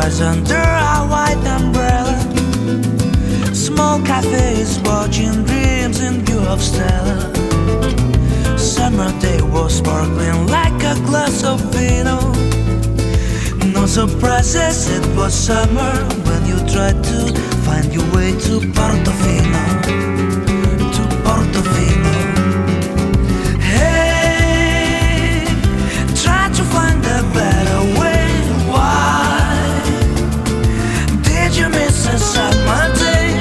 boys under a white umbrella. Small cafes watching dreams in view of Stella. Summer day was sparkling like a glass of vino. No surprises, it was summer when you tried to find your way to Portofino. To Portofino. Hey, try to find a better way. Why did you miss a summer day?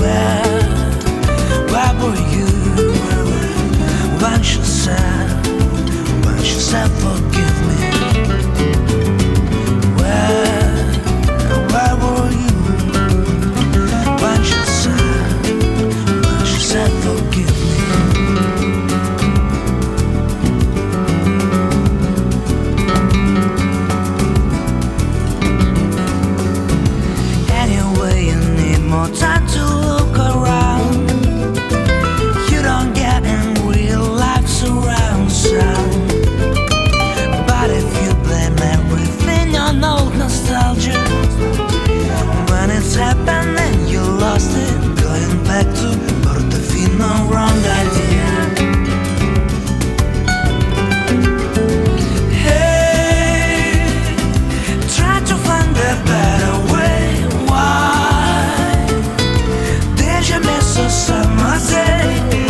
Where were you when she said forgive me? Where were you when she said forgive me? Anyway, you need more time to look around. You don't get in real life surround sound. But if you blame everything on old nostalgia, when it's happened and you lost it, going back to Portofino, wrong idea. Hey, try to find a better way. Why did you miss a summer day?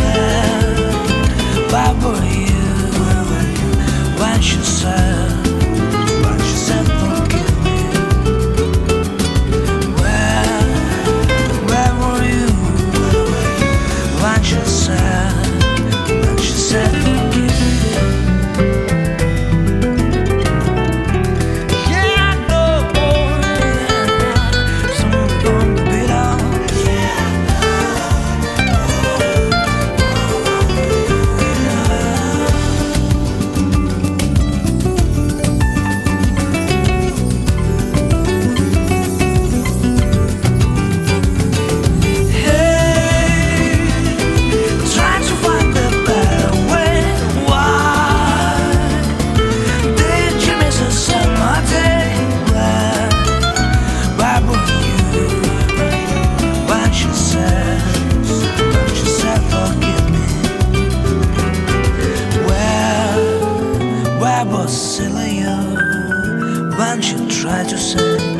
Where were you when she said forgive me? Where were you when she said forgive me? Yeah, I know, someone's gonna be down. Where was Celia when she tried to say